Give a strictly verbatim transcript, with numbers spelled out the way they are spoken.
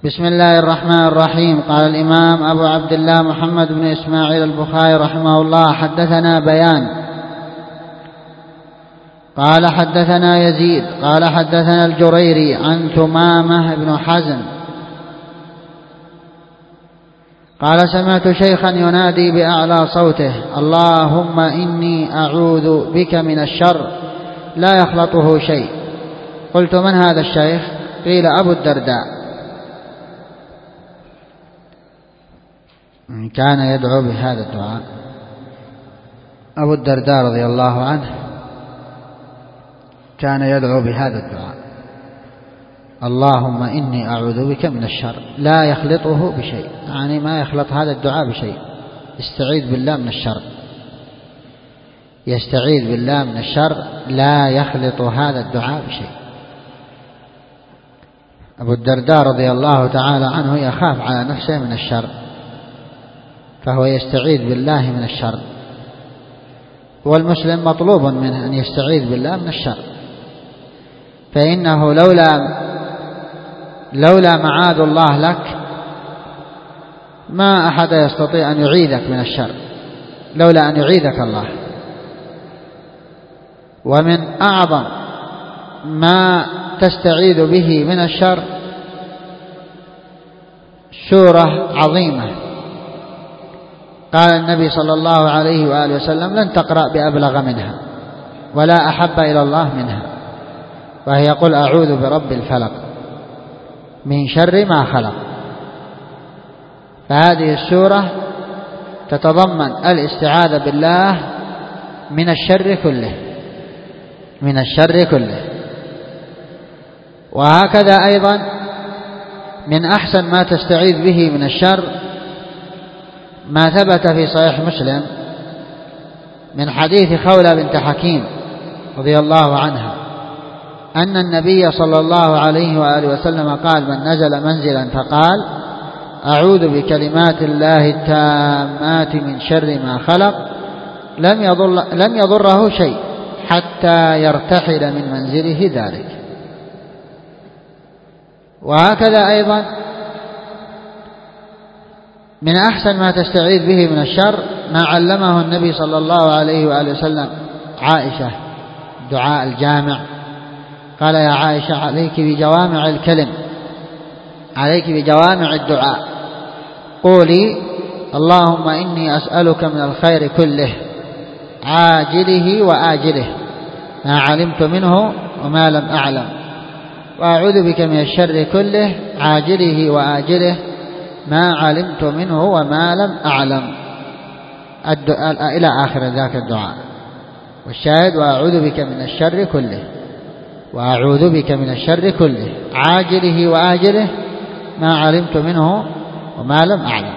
بسم الله الرحمن الرحيم. قال الإمام أبو عبد الله محمد بن إسماعيل البخاري رحمه الله: حدثنا بيان قال حدثنا يزيد قال حدثنا الجريري عن ثمامة بن حزن قال: سمعت شيخا ينادي بأعلى صوته: اللهم إني أعوذ بك من الشر لا يخلطه شيء. قلت: من هذا الشيخ؟ قيل: أبو الدرداء. كان يدعو بهذا الدعاء أبو الدرداء رضي الله عنه، كان يدعو بهذا الدعاء: اللهم إني أعوذ بك من الشر لا يخلطه بشيء، يعني ما يخلط هذا الدعاء بشيء، يستعيذ بالله من الشر، يستعيذ بالله من الشر لا يخلط هذا الدعاء بشيء. أبو الدرداء رضي الله تعالى عنه يخاف على نفسه من الشر، فهو يستعيذ بالله من الشر، والمسلم مطلوب منه أن يستعيذ بالله من الشر، فإنه لولا لولا معاذ الله لك ما أحد يستطيع أن يعيذك من الشر، لولا أن يعيذك الله. ومن أعظم ما تستعيذ به من الشر سورة عظيمة قال النبي صلى الله عليه وآله وسلم: لن تقرأ بأبلغ منها ولا أحب إلى الله منها، وهي: قل أعوذ برب الفلق من شر ما خلق. فهذه السورة تتضمن الاستعاذة بالله من الشر كله، من الشر كله. وهكذا أيضا من أحسن ما تستعيذ به من الشر ما ثبت في صحيح مسلم من حديث خولة بنت حكيم رضي الله عنها أن النبي صلى الله عليه وآله وسلم قال: من نزل منزلا فقال: أعوذ بكلمات الله التامات من شر ما خلق، لم يضر لم يضره شيء حتى يرتحل من منزله ذلك. وهكذا أيضا من أحسن ما تستعيذ به من الشر ما علمه النبي صلى الله عليه وآله وسلم عائشة، دعاء الجامع. قال: يا عائشة عليك بجوامع الكلم، عليك بجوامع الدعاء، قولي: اللهم إني أسألك من الخير كله عاجله وآجله ما علمت منه وما لم أعلم، وأعوذ بك من الشر كله عاجله وآجله ما علمت منه وما لم أعلم، إلى آخر ذاك الدعاء. والشاهد: وأعوذ بك من الشر كله، وأعوذ بك من الشر كله عاجله وآجله ما علمت منه وما لم أعلم.